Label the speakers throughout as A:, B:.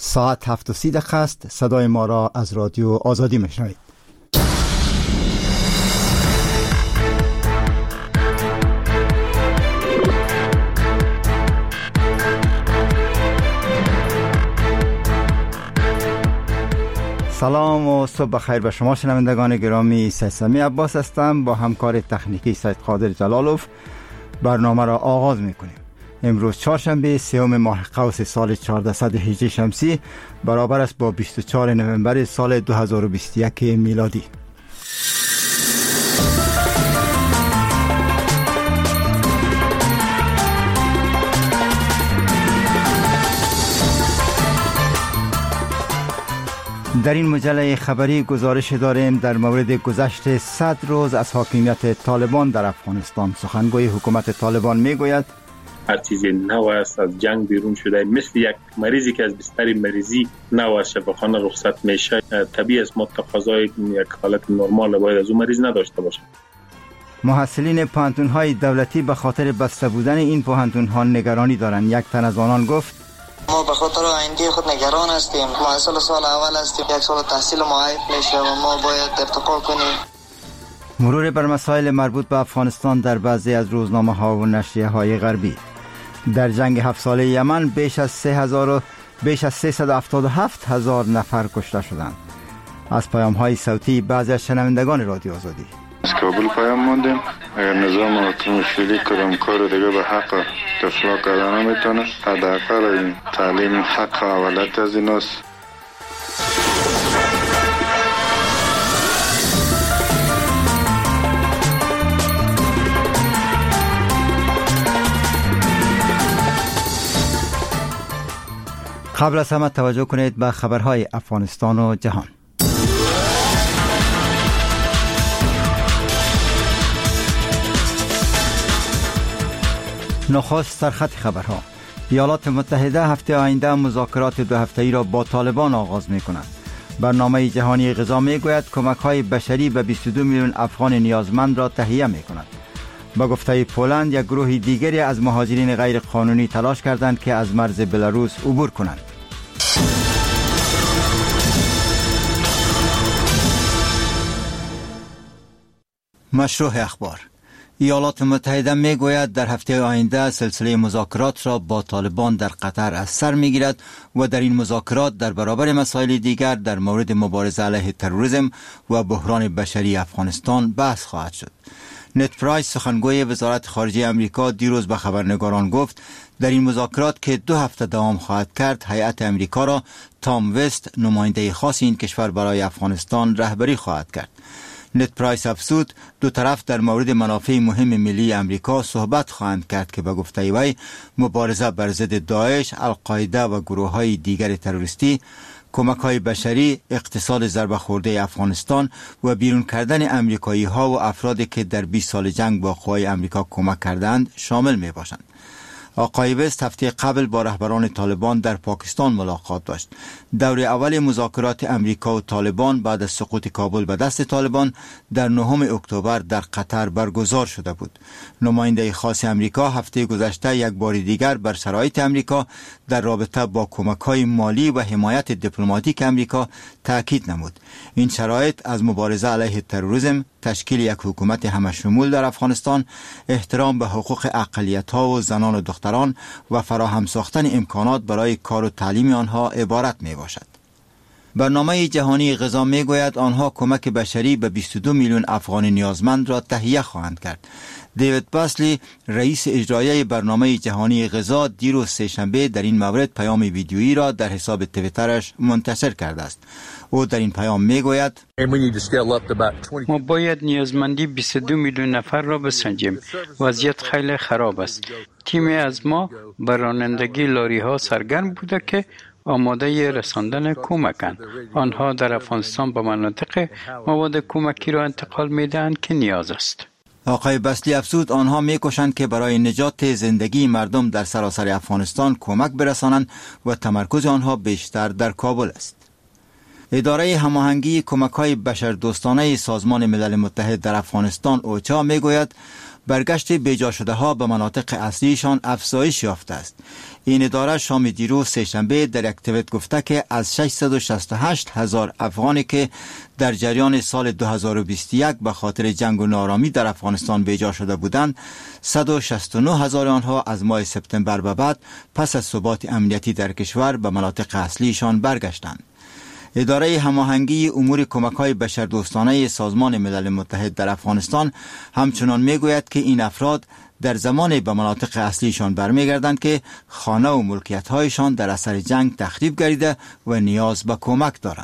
A: ساعت 7:30 است. صدای ما را از رادیو آزادی میشنوید. سلام و صبح بخیر به شما شنوندگان گرامی. سیسمی عباس هستم. با همکار تکنیکی سید قادر جلالوف برنامه را آغاز میکنیم. امروز چهارشنبه 3 ماه قوس سال 1418 شمسی برابر است با 24 نوامبر سال 2021 میلادی. در این مجله خبری گزارش داریم در مورد گذشت 100 روز از حاکمیت طالبان در افغانستان. سخنگوی حکومت طالبان میگوید
B: هر چیزی نو است، از جنگ بیرون شده، مثل یک مریضی که از بستر مریضی نو از شفاخانه رخصت میشه. طبیعی است ما تقاضای یک حالت نرمال باید از اون مریض نداشته باشیم.
A: محصلین پوهنتون‌های دولتی به خاطر بسته بودن این پوهنتون‌ها نگرانی دارند. یک تن از آنان گفت
C: ما به خاطر آینده خود نگران هستیم. محصل سال اول هستیم، یک سال تحصیل ما عیب میشه و ما باید ارتقا کنیم.
A: مرور بر مسائل مربوط به افغانستان در بعضی از روزنامه‌ها و نشریه‌های غربی. در جنگ 7 ساله یمن بیش از 377,000 نفر کشته شدند. از پیام‌های صوتی بعضی از شنوندگان رادیو آزادی.
D: از کابل پیام موندیم. اگر نظام اتوماسیونی کدام کار دیگه به حق دفاع کردن نمیتونه، حداقل این تعلیم حق اولت از ایناست.
A: قبل از همه توجه کنید به خبرهای افغانستان و جهان. نخست سرخط خبرها. ایالات متحده هفته آینده مذاکرات 2 هفته‌ای را با طالبان آغاز می‌کند. برنامه جهانی غذا می‌گوید کمک‌های بشری به 22 میلیون افغان نیازمند را تهیه می‌کند. با گفته پولند یک گروه دیگری از مهاجرین غیر قانونی تلاش کردند که از مرز بلاروس عبور کنند. مشروع اخبار. ایالات متحده میگوید در هفته آینده سلسله مذاکرات را با طالبان در قطر از سر میگیرد و در این مذاکرات در برابر مسائل دیگر در مورد مبارزه علیه تروریسم و بحران بشری افغانستان بحث خواهد شد. نت پرایس سخنگوی وزارت خارجه امریکا دیروز به خبرنگاران گفت در این مذاکرات که 2 هفته دوام خواهد کرد هیئت امریکا را تام وست نماینده خاص این کشور برای افغانستان رهبری خواهد کرد. نت پرایس افزود دو طرف در مورد منافع مهم ملی امریکا صحبت خواهند کرد که به گفته وی مبارزه بر ضد داعش، القاعده و گروه‌های دیگر تروریستی، کمک‌های بشری، اقتصاد ضربه خورده افغانستان و بیرون کردن امریکایی‌ها و افرادی که در 20 سال جنگ با قوای امریکا کمک کردند شامل می‌باشند. آقای وست هفته قبل با رهبران طالبان در پاکستان ملاقات داشت. دور اول مذاکرات امریکا و طالبان بعد از سقوط کابل به دست طالبان در 9 اکتبر در قطر برگزار شده بود. نماینده خاص امریکا هفته گذشته یک بار دیگر بر شرایط امریکا در رابطه با کمک‌های مالی و حمایت دیپلماتیک امریکا تاکید نمود. این شرایط از مبارزه علیه تروریسم، تشکیل یک حکومت همشمول در افغانستان، احترام به حقوق اقلیت‌ها و زنان و دختران و فراهم ساختن امکانات برای کار و تعلیم آنها عبارت میباشد. برنامه جهانی غذا میگوید آنها کمک بشری به 22 میلیون افغان نیازمند را تهیه خواهند کرد. دیوید باسلی رئیس اجرایی برنامه جهانی غذا دیروز سه‌شنبه در این مورد پیام ویدیویی را در حساب توییترش منتشر کرده است. او در این پیام میگوید
E: ما باید نیازمندی 22 میلیون نفر را بسنجیم. وضعیت خیلی خراب است. تیمی از ما بر رانندگی لاری ها سرگرم بوده که آماده رساندن کمکند. آنها در افغانستان به مناطق مواد کمکی را انتقال میدهند که نیاز است.
A: آقای بسلی افزود آنها میکوشند که برای نجات زندگی مردم در سراسر افغانستان کمک برسانند و تمرکز آنها بیشتر در کابل است. اداره هماهنگی کمک‌های بشردوستانه سازمان ملل متحد در افغانستان اوچا میگوید برگشت بیجا شده ها به مناطق اصلیشان افزایش یافته است. این اداره شام دیروز سه‌شنبه در یک توییت گفته که از 668,000 افغانی که در جریان سال 2021 به خاطر جنگ و نارامی در افغانستان بیجا شده بودند، 169,000 آنها از ماه سپتامبر به بعد پس از ثبات امنیتی در کشور به مناطق اصلیشان برگشتند. اداره هماهنگی امور کمک‌های بشردوستانه سازمان ملل متحد در افغانستان همچنان میگوید که این افراد در زمان به مناطق اصلیشان برمیگردند که خانه و ملکیت‌هایشان در اثر جنگ تخریب گردیده و نیاز به کمک دارند.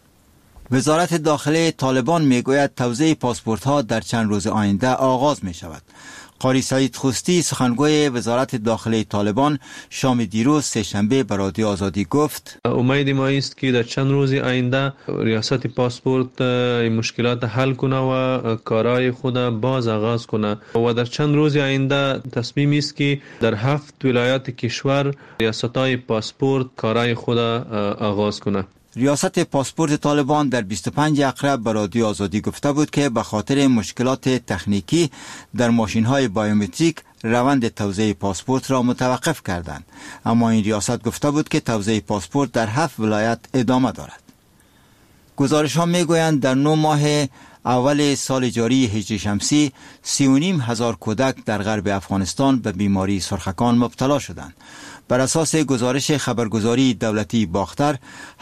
A: وزارت داخله طالبان میگوید توزیع پاسپورت‌ها در چند روز آینده آغاز می شود. قاری سعید خوستی سخنگوی وزارت داخله طالبان شام دیروز سه‌شنبه به رادیو آزادی گفت:
F: امید ما است که در چند روز آینده ریاست پاسپورت مشکلات حل کنه و کارهای خود باز آغاز کنه و در چند روز آینده تصمیم است که در 7 ولایت کشور ریاست‌های پاسپورت کارهای خود آغاز کنه.
A: ریاست پاسپورت طالبان در 25 اقرب به رادیو آزادی گفته بود که به خاطر مشکلات تکنیکی در ماشین‌های بایومتریک روند توزیع پاسپورت را متوقف کردند، اما این ریاست گفته بود که توزیع پاسپورت در 7 ولایت ادامه دارد. گزارش‌ها می‌گویند در 9 ماه اول سال جاری هجری شمسی 3,500 کودک در غرب افغانستان به بیماری سرخکان مبتلا شدند. بر اساس گزارش خبرگزاری دولتی باختر،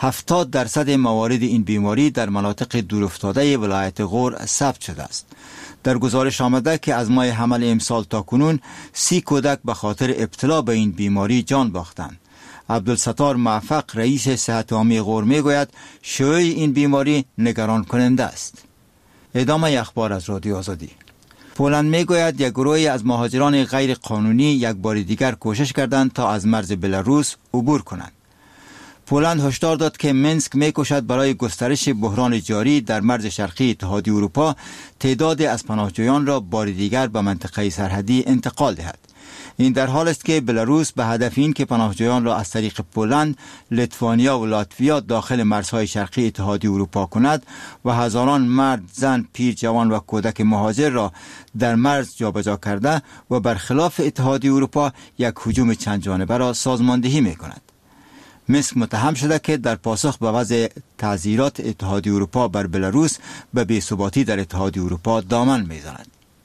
A: 70% موارد این بیماری در مناطق دورافتاده ولایت غور ثبت شده است. در گزارش آمده که از ماه حمل امسال تا کنون 30 کودک به خاطر ابتلا به این بیماری جان باختند. عبدالستار موفق رئیس صحت عامه غور میگوید شیوع این بیماری نگران کننده است. ادامه اخبار از رادیو آزادی. پولند میگوید یک گروهی از مهاجران غیر قانونی یک بار دیگر کوشش کردند تا از مرز بلاروس عبور کنند. پولند هشدار داد که منسک میکوشد برای گسترش بحران جاری در مرز شرقی اتحادیه اروپا تعداد از پناهجویان را بار دیگر به منطقه سرحدی انتقال دهد. این در حال است که بلاروس به هدف این که پناهجویان را از طریق پولند، لیتوانیا و لاتویا داخل مرزهای شرقی اتحادیه اروپا کند و هزاران مرد، زن، پیر، جوان و کودک مهاجر را در مرز جابجا کرده و برخلاف اتحادیه اروپا یک هجوم چند جانبه را سازماندهی می کند. منسک متهم شده که در پاسخ به وضع تعزیرات اتحادیه اروپا بر بلاروس به بی‌ثباتی در اتحادیه اروپا دامن می‌زند.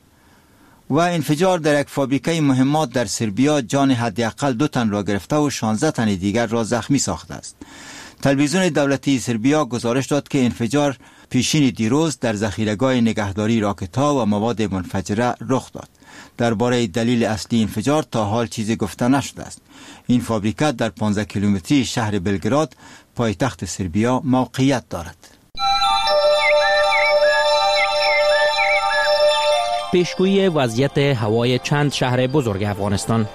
A: و انفجار در یک فابریکه مهمات در سربیا جان حداقل 2 تن را گرفته و 16 تن دیگر را زخمی ساخته است. تلویزیون دولتی سربیا گزارش داد که انفجار پیشین دیروز در ذخیره‌گاه نگهداری راکت‌ها و مواد منفجره رخ داد. درباره دلیل اصلی انفجار تا حال چیزی گفته نشده است. این فابریکه در 15 کیلومتری شهر بلگراد پایتخت سربیا موقعیت دارد.
G: پیشگویی وضعیت هوای چند شهر بزرگ افغانستان.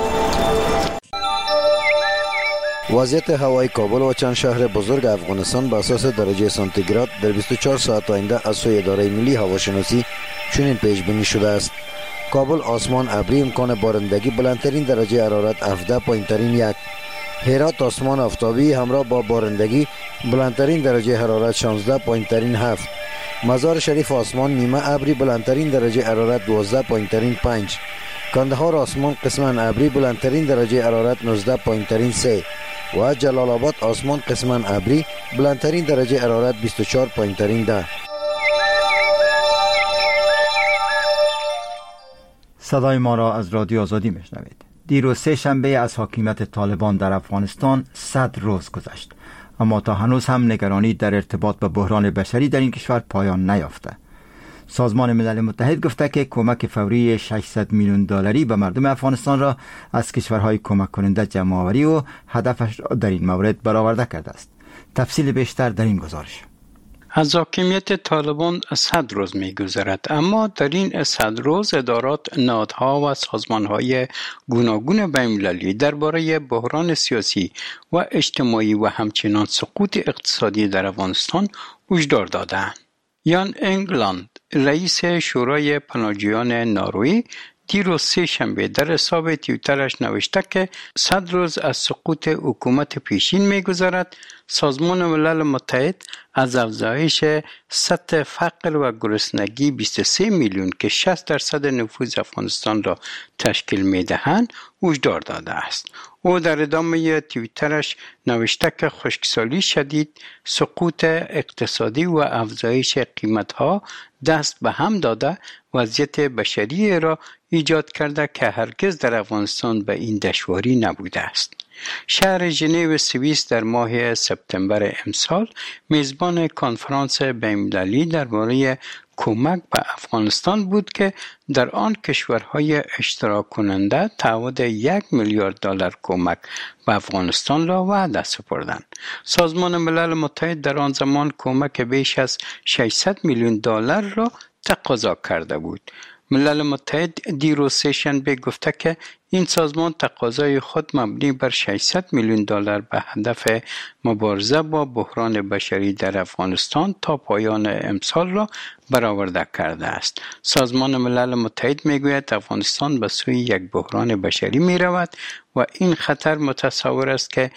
H: وضعیت هوای کابل و چند شهر بزرگ افغانستان به اساس درجه سانتیگراد در 24 ساعت آینده از سوی اداره ملی هواشناسی چنین پیش بینی شده است: کابل آسمان ابری، امکان بارندگی، بلندترین درجه حرارت 17، پایینترین 1. هرات آسمان آفتابی همراه با بارندگی، بلندترین درجه حرارت 16، پایینترین 7. مزار شریف آسمان نیمه ابری، بلندترین درجه حرارت 12، پایینترین 5. کندهار آسمان قسما ابری، بلندترین درجه حرارت 19، پایینترین 3. و جلال آباد آسمان قسما ابری، بلندترین درجه حرارت 24، پایینترین 10.
A: صدای ما را از رادیو آزادی میشنوید. دیروز سه‌شنبه از حاکمیت طالبان در افغانستان 100 روز گذشت، اما تا هنوز هم نگرانی در ارتباط با بحران بشری در این کشور پایان نیافته. سازمان ملل متحد گفته که کمک فوری 600 میلیون دلاری به مردم افغانستان را از کشورهای کمک کننده جمع آوری و هدفش را در این مورد برآورده کرده است. تفصیل بیشتر در این گزارش.
E: از حاکمیت طالبان 100 روز می‌گذرد، اما در این 100 روز ادارات، نهادها و سازمان‌های گوناگون بین‌المللی درباره بحران سیاسی و اجتماعی و همچنین سقوط اقتصادی در افغانستان هشدار دادند. یان انگلاند، رئیس شورای پناهجویان نروژ، دیروز سه شنبه در حساب توییترش نوشته که 100 روز از سقوط حکومت پیشین می‌گذرد. سازمان ملل متحد از افزایش سطح فقر و گرسنگی 23 میلیون که 60% نفوذ افغانستان را تشکیل می‌دهند هشدار داده است. او در ادامه توییترش نوشته که خشکسالی شدید، سقوط اقتصادی و افزایش قیمت‌ها دست به هم داده وضعیت بشری را ایجاد کرده که هرگز در افغانستان به این دشواری نبوده است. شهر ژنو سوئیس در ماه سپتامبر امسال میزبان کنفرانس بین‌المللی درباره کمک به افغانستان بود که در آن کشورهای اشتراک کننده تعهد 1 میلیارد دلار کمک به افغانستان را وعده سپردند. سازمان ملل متحد در آن زمان کمک بیش از 600 میلیون دلار را تقاضا کرده بود. ملل متحد دیروز سه‌شنبه گفته که این سازمان تقاضای خود مبنی بر 600 میلیون دلار به هدف مبارزه با بحران بشری در افغانستان تا پایان امسال را برآورده کرده است. سازمان ملل متحد میگوید افغانستان به سوی یک بحران بشری می رود و این خطر متصور است که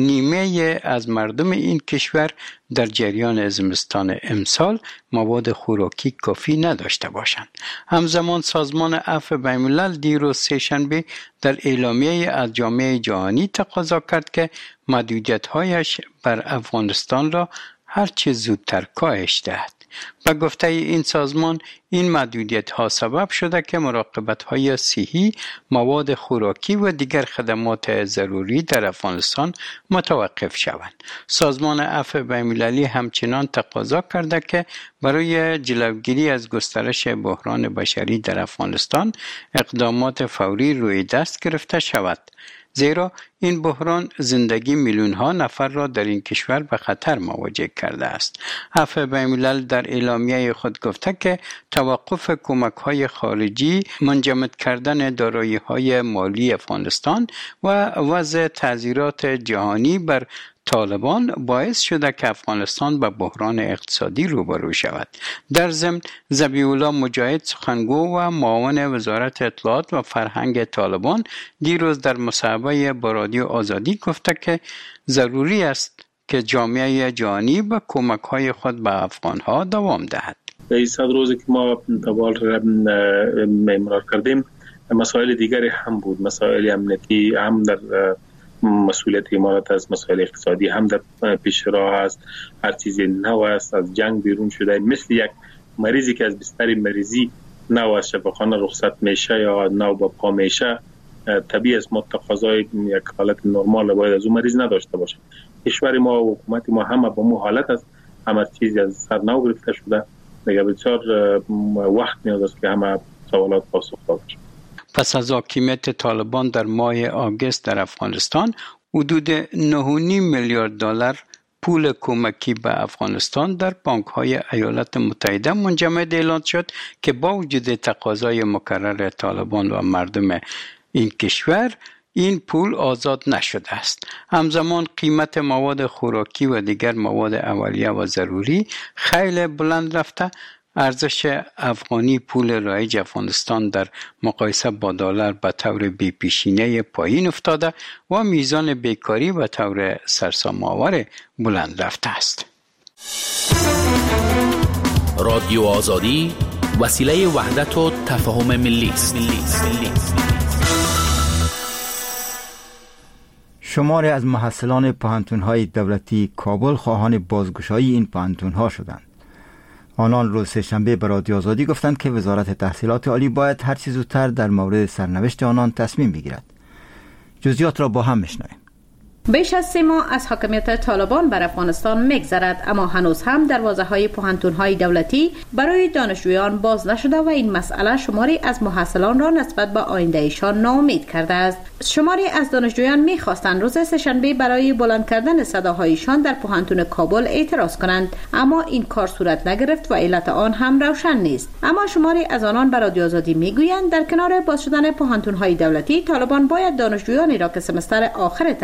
E: نیمه از مردم این کشور در جریان زمستان امسال مواد خوراکی کافی نداشته باشند. همزمان سازمان عفو بین‌الملل دیروز سه‌شنبه در اعلامیه از جامعه جهانی تقاضا کرد که محدودیت‌هایش بر افغانستان را هرچه زودتر کاهش دهد. به گفته این سازمان این محدودیت‌ها سبب شده که مراقبت‌های صحی، مواد خوراکی و دیگر خدمات ضروری در افغانستان متوقف شوند. سازمان عفو بین‌المللی همچنان تقاضا کرده که برای جلوگیری از گسترش بحران بشری در افغانستان اقدامات فوری روی دست گرفته شود. زیرا این بحران زندگی میلیون‌ها نفر را در این کشور به خطر مواجه کرده است. عفو بین‌الملل در اعلامیه خود گفته که توقف کمک‌های خارجی، منجمد کردن دارایی‌های مالی افغانستان و وضع تعزیرات جهانی بر طالبان باعث شده که افغانستان به بحران اقتصادی روبرو شود. در ضمن ذبیح الله مجاهد سخنگو و معاون وزارت اطلاعات و فرهنگ طالبان دیروز در مصاحبه با رادیو آزادی گفته که ضروری است که جامعه جهانی به کمک‌های خود به افغان‌ها دوام دهد.
B: در 100 روزی که ما دوال امرار کردیم مسائل دیگری هم بود، مسائل امنیتی هم در مسئولیت امارات است، مسائل اقتصادی هم در پیش راه است، هر چیزی نو است، از جنگ بیرون شده، مثل یک مریضی که از بستر مریضی نو از شفاخانه رخصت میشه یا نو با پا میشه، طبیعی است ما تقاضای یک حالت نرمال باید از اون مریض نداشته باشه. کشور ما و حکومت ما همه با مو حالت است، همه چیزی از سر نو گرفته شده، دیگه بسیار وقت نیاز است که همه سوالات پاسخ داده بشه.
E: پس از حاکمیت طالبان در ماه آگوست در افغانستان حدود 9.5 میلیارد دلار پول کمکی به افغانستان در بانک‌های ایالات متحده منجمد اعلان شد که با وجود تقاضای مکرر طالبان و مردم این کشور این پول آزاد نشده است. همزمان قیمت مواد خوراکی و دیگر مواد اولیه و ضروری خیلی بلند رفته. ارزش افغانی پول رایج افغانستان در مقایسه با دلار به طور بی‌پیشینه پایین افتاده و میزان بیکاری به طور سرسام‌آور بلند رفته است.
I: رادیو آزادی وسیله وحدت و تفاهم ملی است.
A: شماری از محصلان پوهنتون‌های دولتی کابل خواهان بازگشایی این پوهنتون‌ها شدند. آنان روز سه‌شنبه به رادیو آزادی گفتند که وزارت تحصیلات عالی باید هر چه زودتر در مورد سرنوشت آنان تصمیم بگیرد. جزئیات را با هم میشنویم.
J: بیش از 3 ماه از حاکمیت طالبان بر افغانستان میگذرد، اما هنوز هم دروازه‌های پوهنتون‌های دولتی برای دانشجویان باز نشده و این مسئله شماری از محصلان را نسبت به آینده‌شان ناامید کرده است. شماری از دانشجویان می‌خواستند روز سه‌شنبه برای بلند کردن صداهایشان در پوهنتون کابل اعتراض کنند، اما این کار صورت نگرفت و علت آن هم روشن نیست. اما شماری از آنان به رادیو آزادی میگویند در کنار باز شدن پوهنتون‌های دولتی، طالبان باید دانشجویانی را که سمستر آخر تحصیلیشان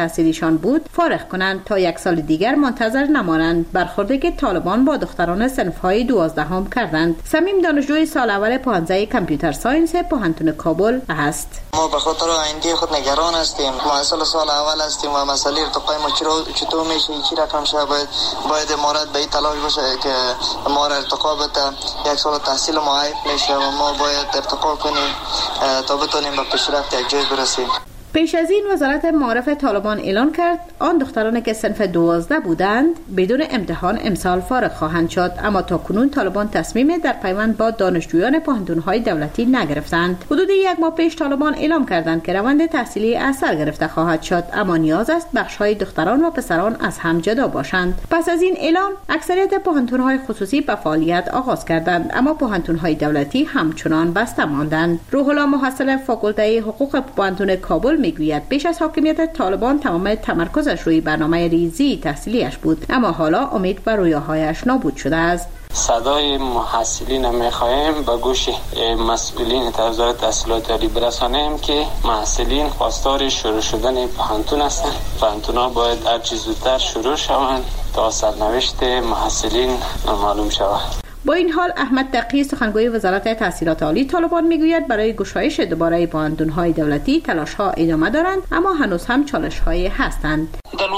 J: ایشان بود فارغ کنند تا یک سال دیگر منتظر نمانند، برخوردی که طالبان با دختران صنف‌های 12 کردند. صمیم دانشجوی سال اول پانزه کامپیوتر ساینس پوهنتون کابل است.
C: ما به خاطر آینده خود نگران هستیم. محصل سال اول هستیم و مسئله ارتقای ما چطور میشه، چی رقم شه، باید امارت به این تلاش باشه که ما را ارتقا بده. یک سال تحصیل ما عیب میشه و ما باید ارتقا کنیم تا بتونیم به پیشرفت یک جای برسیم.
J: پیش از این وزارت معارف طالبان اعلان کرد آن دخترانی که صنف 12 بودند بدون امتحان امسال فارغ خواهند شد، اما تاکنون طالبان تصمیم در پیوند با دانشجویان پوهنتون‌های دولتی نگرفتند. حدود یک ماه پیش طالبان اعلام کردند که روند تحصیلی از سر گرفته خواهد شد، اما نیاز است بخش‌های دختران و پسران از هم جدا باشند. پس از این اعلام اکثریت پوهنتون‌های خصوصی به فعالیت آغاز کردند، اما پوهنتون‌های دولتی همچنان بسته ماندند. روح الله محصل فاکولته حقوق پوهنتون کابل میگوید پیش از حاکمیت طالبان تمام تمرکزش روی برنامه ریزی تحصیلیش بود، اما حالا امید بر رویاهایش نابود شده است.
K: صدای محصلین میخواهیم به گوش مسئولین وزارت تحصیلات عالی برسانیم که محصلین خواستار شروع شدن پوهنتون هستند. پوهنتون‌ها باید هر چه زودتر شروع شوند تا سرنوشت محصلین معلوم شود.
J: با این حال احمد تقی سخنگوی وزارت تحصیلات عالی طالبان میگوید برای گشایش دوباره پوهنتون‌های دولتی تلاش‌ها ادامه دارند، اما هنوز هم چالش‌هایی هستند.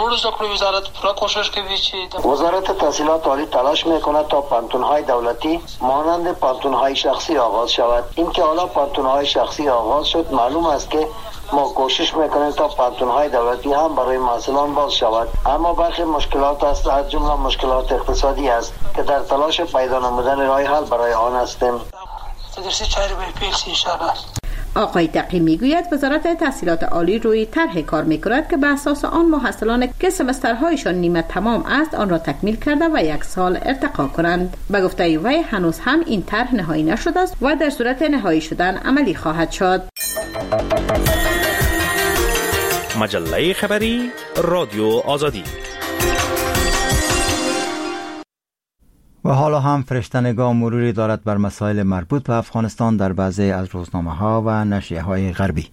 L: وزارت تحصیلات عالی تلاش میکند تا پوهنتون‌های دولتی مانند پوهنتون‌های شخصی آغاز شود. اینکه حالا پوهنتون‌های شخصی آغاز شد معلوم است که ما کوشش میکنیم تا پوهنتون‌های دولتی هم برای محصلان باز شود، اما برخی مشکلات است، از جمله مشکلات اقتصادی است که در تلاش پیدا نمودن راه حل برای آن هستیم.
J: آقای تقی میگوید وزارت تحصیلات عالی روی طرح کار میکند که به اساس آن محصلان که سمسترهایشان نیمه تمام است آن را تکمیل کرده و یک سال ارتقا کنند. به گفته وی هنوز هم این طرح نهایی نشده است و در صورت نهایی شدن عملی خواهد شد.
M: مجله خبری رادیو آزادی.
A: و حالا هم فرشته‌نگاه مروری دارد بر مسائل مربوط به افغانستان در بعضی از روزنامه‌ها و نشریه‌های غربی.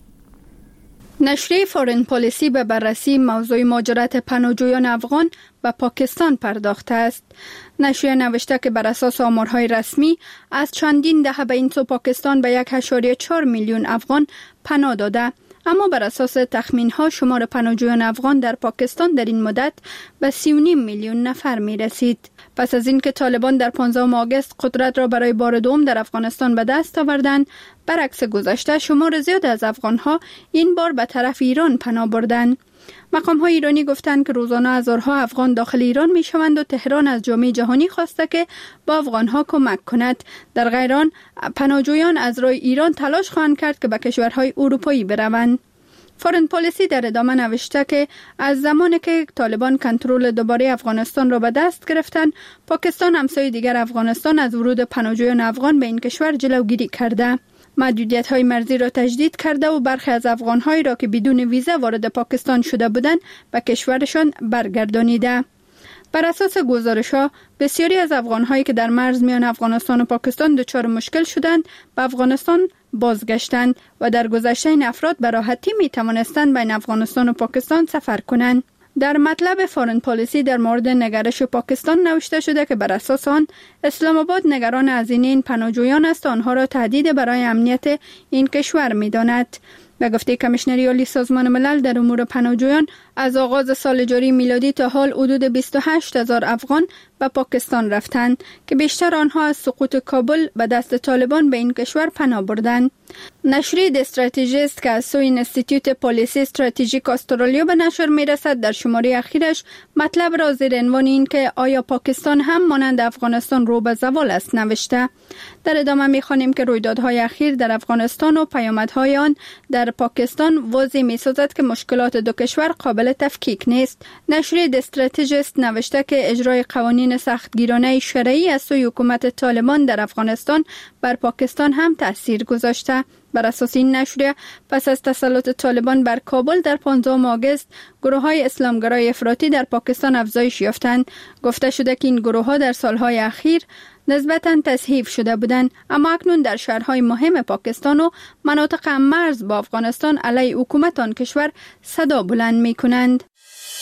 N: نشریه فورن پالیسی به بررسی موضوع مهاجرت پناهجویان افغان به پاکستان پرداخته است. نشریه نوشته که بر اساس آمارهای رسمی از چندین دهه به این سو پاکستان به 1.4 میلیون افغان پناه داده، اما بر اساس تخمین‌ها شمار پناهجویان افغان در پاکستان در این مدت به 3.5 میلیون نفر می رسید. پس از اینکه طالبان در 15 آگوست قدرت را برای بار دوم در افغانستان به دست آوردند، برعکس گذشته شمار زیاد از افغان‌ها این بار به طرف ایران پناه بردند. مقام‌های ایرانی گفتند که روزانه هزارها افغان داخل ایران می‌شوند و تهران از جامعه جهانی خواسته که با افغان‌ها کمک کند. در غیر آن پناهجویان از روی ایران تلاش خواهند کرد که به کشورهای اروپایی بروند. فورن پالیسی در ادامه نوشته که از زمانی که طالبان کنترل دوباره افغانستان را به دست گرفتند، پاکستان همسایه دیگر افغانستان از ورود پناهجویان افغان به این کشور جلوگیری کرده. محدودیت‌های مرزی را تجدید کرده و برخی از افغان‌هایی را که بدون ویزا وارد پاکستان شده بودند به کشورشان برگردانیده. بر اساس گزارش‌ها بسیاری از افغان‌هایی که در مرز میان افغانستان و پاکستان دچار مشکل شدند به افغانستان بازگشتند و در گذشته این افراد به راحتی می‌توانستند بین افغانستان و پاکستان سفر کنند. در مطلب فورن پالیسی در مورد نگرش پاکستان نوشته شده که بر اساس آن اسلام آباد نگران هزینه این پناهجویان است و آنها را تهدید برای امنیت این کشور می‌داند. به گفته کمیشنری عالی سازمان ملل در امور پناهجویان، از آغاز سال جاری میلادی تا حال حدود 28,000 افغان به پاکستان رفتند که بیشتر آنها از سقوط کابل به دست طالبان به این کشور پناه بردند. نشریه استراتژیست که از سوی اینستیتوت پالیسی استراتژیک استرالیا به نشر میرسد در شماره اخیرش مطلب را زیر عنوان این که آیا پاکستان هم مانند افغانستان رو به زوال است نوشته. در ادامه می‌خوانیم که رویدادهای اخیر در افغانستان و پیامدهای آن در پاکستان واضح می‌سازد که مشکلات دو کشور قابل تفکیک نیست. نشریه استراتژیست نوشته که اجرای قوانین سختگیرانه شرعی از سوی حکومت طالبان در افغانستان بر پاکستان هم تأثیر گذاشته. بر اساس این نشریه پس از تسلط طالبان بر کابل در 15 آگوست گروه‌های اسلامگرای افراطی در پاکستان افزایش یافتند. گفته شده که این گروه‌ها در سالهای اخیر نسبتاً تضعیف شده بودند، اما اکنون در شهرهای مهم پاکستان و مناطق مرز با افغانستان علیه حکومت آن کشور صدا بلند می‌کنند.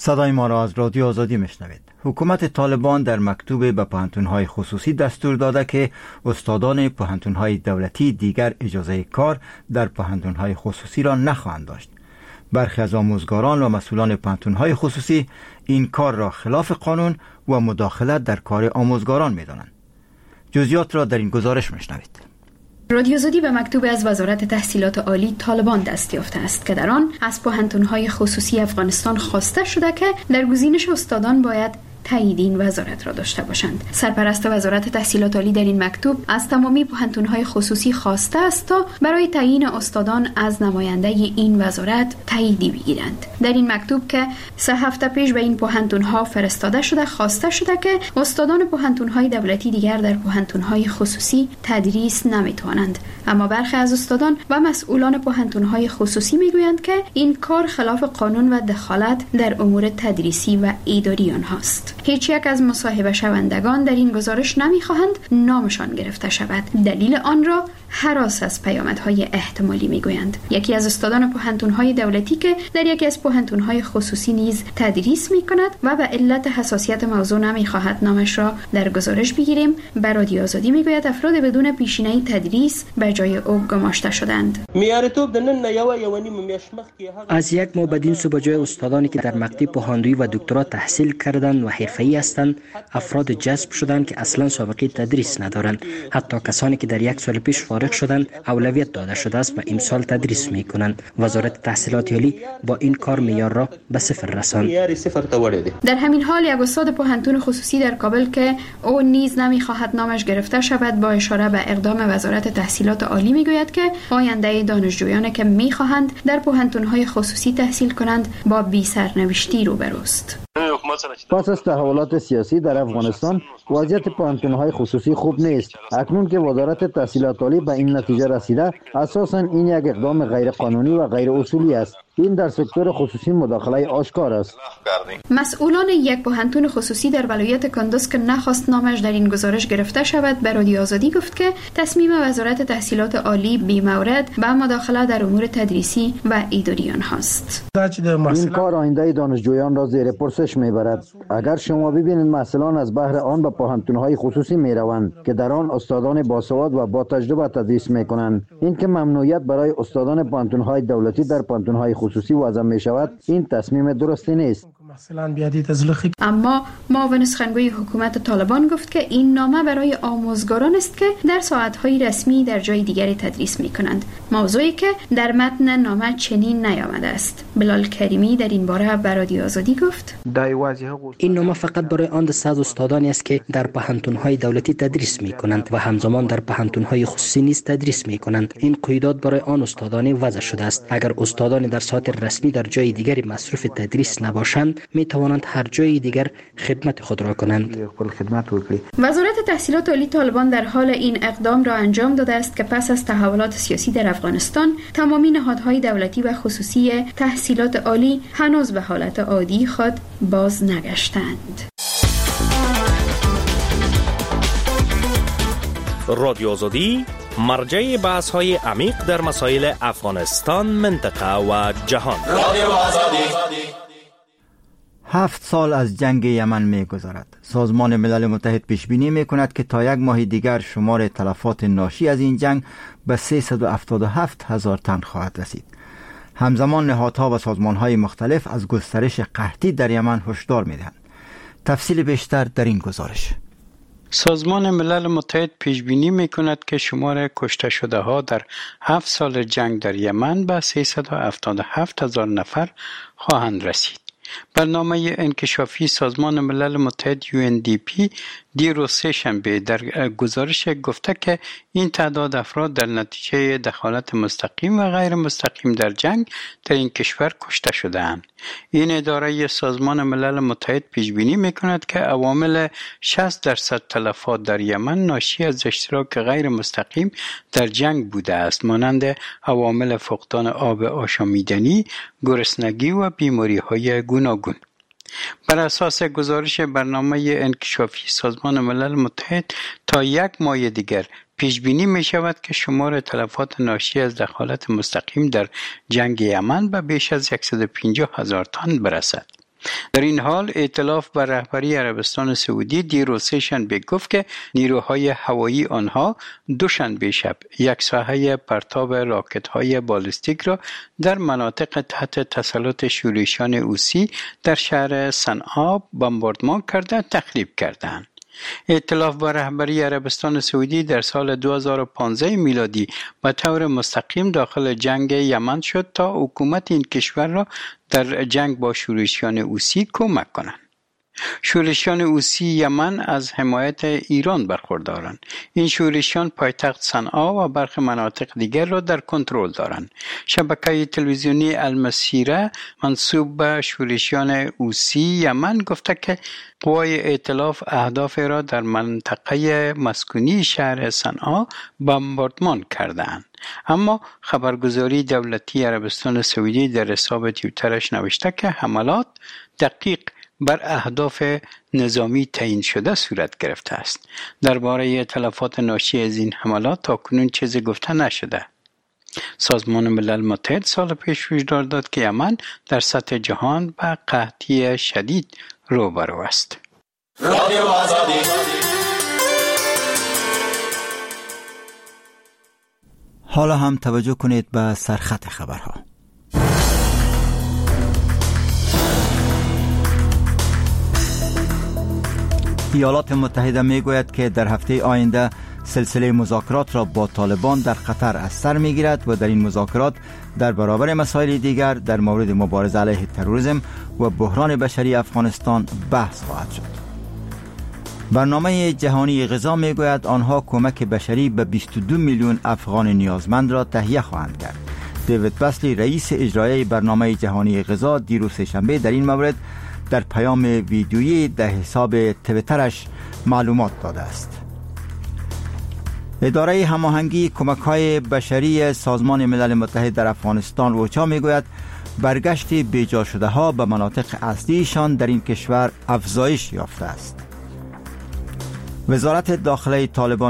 A: صدای ما را از رادیو آزادی میشنوید. حکومت طالبان در مکتوب به پوهنتون‌های خصوصی دستور داده که استادان پوهنتون‌های دولتی دیگر اجازه کار در پوهنتون‌های خصوصی را نخواهند داشت. برخی از آموزگاران و مسئولان پوهنتون‌های خصوصی این کار را خلاف قانون و مداخلت در کار آموزگاران می‌دانند. جزئیات را در این گزارش میشنوید.
N: رادیو آزادی به مکتوب از وزارت تحصیلات عالی طالبان دست یافته است که در آن از پوهنتون‌های خصوصی افغانستان خواسته شده که در گزینش استادان باید تایید این وزارت را داشته باشند. سرپرست وزارت تحصیلات عالی در این مکتوب از تمامی پوهنتون‌های خصوصی خواسته است تا برای تعیین استادان از نماینده این وزارت تاییدی بگیرند. در این مکتوب که 3 هفته پیش به این پوهنتون‌ها فرستاده شده خواسته شده که استادان پوهنتون‌های دولتی دیگر در پوهنتون‌های خصوصی تدریس نمی‌توانند، اما برخی از استادان و مسئولان پوهنتون‌های خصوصی می‌گویند که این کار خلاف قانون و دخالت در امور تدریسی و اداری آنهاست. هیچ یک از مصاحبه شوندگان در این گزارش نمی‌خواهند نامشان گرفته شود. دلیل آن را هراس از پیامدهای احتمالی میگویند. یکی از استادان پوهنتون‌های دولتی که در یکی از پوهنتون‌های خصوصی نیز تدریس می‌کند و به علت حساسیت موضوع نمی‌خواهد نامش را در گزارش بگیریم، به رادیو آزادی میگوید افراد بدون پیشینه تدریس به جای او گماشته شدند.
O: از یک ماه بدین سو به جای استادانی که در مکتب پوهاندویی و دکترا تحصیل کردند و حرفه‌ای هستند، افراد جذب شدند که اصلا سابقه تدریس ندارند. حتی کسانی که در یک سال پیش فارغ شدند اولویت داده شده است و امسال تدریس می‌کنند. وزارت تحصیلات عالی با این کار معیار را به صفر رساند.
N: در همین حال یک استاد پوهنتون خصوصی در کابل که او نیز نمی‌خواهد نامش گرفته شود با اشاره به اقدام وزارت تحصیلات عالی میگوید که آینده دانشجویانی که می‌خواهند در پوهنتون‌های خصوصی تحصیل کنند با بی سرنوشتی روبروست.
H: پس از تحولات سیاسی در افغانستان وضعیت پوهنتون‌های خصوصی خوب نیست. اکنون که وزارت تحصیلات عالی به این نتیجه رسیده، اساساً این یک اقدام غیر قانونی و غیر اصولی است. این در سکتور خصوصی مداخله آشکار است.
N: مسئولان یک پوهنتون خصوصی در ولایت کندوز که نخواست نامش در این گزارش گرفته شود به رادیو آزادی گفت که تصمیم وزارت تحصیلات عالی بی‌مورد به مداخله در امور تدریسی و اداری آنهاست.
H: این کار آینده دانشجویان را زیر پرسش میبرد. اگر شما ببینید مسئولان از بهر آن به پوهنتون‌های خصوصی میروند که در آن استادان باسواد و با تجربه تدریس میکنند، این که ممنوعیت برای استادان پوهنتون‌های دولتی در پوهنتون‌های خصوصی وضع می شود، این تصمیم درستی نیست.
N: اما معاون سخنگوی حکومت طالبان گفت که این نامه برای آموزگاران است که در ساعت‌های رسمی در جای دیگری تدریس می‌کنند، موضوعی که در متن نامه چنین نیامده است. بلال کریمی در این باره به رادیو آزادی گفت
O: این نامه فقط برای آن 100 استادانی است که در پوهنتون‌های دولتی تدریس می‌کنند و همزمان در پوهنتون‌های خصوصی نیز تدریس می‌کنند. این قیودات برای آن استادانی وضع شده است. اگر استادانی در ساعت رسمی در جای دیگری مصروف تدریس نباشند، می توانند هر جای دیگر خدمت خود را کنند.
N: وزارت تحصیلات عالی طالبان در حال این اقدام را انجام داده است که پس از تحولات سیاسی در افغانستان تمامی نهادهای دولتی و خصوصی تحصیلات عالی هنوز به حالت عادی خود باز نگشتند.
M: رادیو آزادی مرجع بحث‌های عمیق در مسائل افغانستان، منطقه و جهان. رادیو آزادی
A: 7 سال از جنگ یمن می گذرد. سازمان ملل متحد پیش بینی می کند که تا یک ماه دیگر شمار تلفات ناشی از این جنگ به 377,000 تن خواهد رسید. همزمان نهادها و سازمانهای مختلف از گسترش قحطی در یمن هشدار می دهند. تفصیل بیشتر در این گزارش.
E: سازمان ملل متحد پیش بینی می کند که شمار کشته شده ها در 7 سال جنگ در یمن به 377,000 نفر خواهند رسید. برنامه انکشافی سازمان ملل متحد UNDP دیروز سه‌شنبه در گزارش گفته که این تعداد افراد در نتیجه دخالت مستقیم و غیر مستقیم در جنگ در این کشور کشته شده‌اند. این اداره سازمان ملل متحد پیش بینی می‌کند که عوامل 60% تلفات در یمن ناشی از اشتراک غیر مستقیم در جنگ بوده است، مانند عوامل فقدان آب آشامیدنی، گرسنگی و بیماری‌های گوناگون. بر اساس گزارش برنامه انکشافی سازمان ملل متحد تا یک ماه دیگر پیش بینی می شود که شمار تلفات ناشی از دخالت مستقیم در جنگ یمن به بیش از 150,000 تن برسد. در این حال ائتلاف بر رهبری عربستان سعودی دیروز سه‌شنبه گفت که نیروهای هوایی آنها دوشنبه شب یک ساحه پرتاب راکت‌های بالستیک را در مناطق تحت تسلط شورشیان حوثی در شهر صنعا بمباردمان کرده تخریب کردند. ائتلاف با رهبری عربستان سعودی در سال 2015 میلادی به طور مستقیم داخل جنگ یمن شد تا حکومت این کشور را در جنگ با شورشیان حوثی کمک کنند. شورشیان حوثی یمن از حمایت ایران برخوردارند. این شورشیان پایتخت صنعا و برخی مناطق دیگر را در کنترل دارند. شبکه تلویزیونی المسیره منسوب به شورشیان حوثی یمن گفته که قوای ائتلاف اهداف را در منطقه مسکونی شهر صنعا بمباردمان کردند. اما خبرگزاری دولتی عربستان سعودی در حساب توییترش نوشته که حملات دقیق بر اهداف نظامی تعیین شده صورت گرفته است. درباره تلفات ناشی از این حملات تاکنون چیزی گفته نشده. سازمان ملل متحد سال پیش هشدار داد که یمن در سطح جهان به قحطی شدید روبرو است. رادیو آزادی.
A: حالا هم توجه کنید به سرخط خبرها. ایالات متحده می گوید که در هفته آینده سلسله مذاکرات را با طالبان در قطر از سر می گیرد و در این مذاکرات در برابر مسائل دیگر در مورد مبارزه علیه تروریسم و بحران بشری افغانستان بحث خواهد شد. برنامه جهانی غذا می گوید آنها کمک بشری به 22 میلیون افغان نیازمند را تهیه خواهند کرد. دیوید بسلی رئیس اجرایی برنامه جهانی غذا دیروز سه‌شنبه در این مورد در پیام ویدیویی در حساب توییترش معلومات داده است. اداره هماهنگی کمک‌های بشری سازمان ملل متحد در افغانستان اوچا میگوید برگشت بیجا شده ها به مناطق اصلیشان در این کشور افزایش یافته است. وزارت داخلی طالبان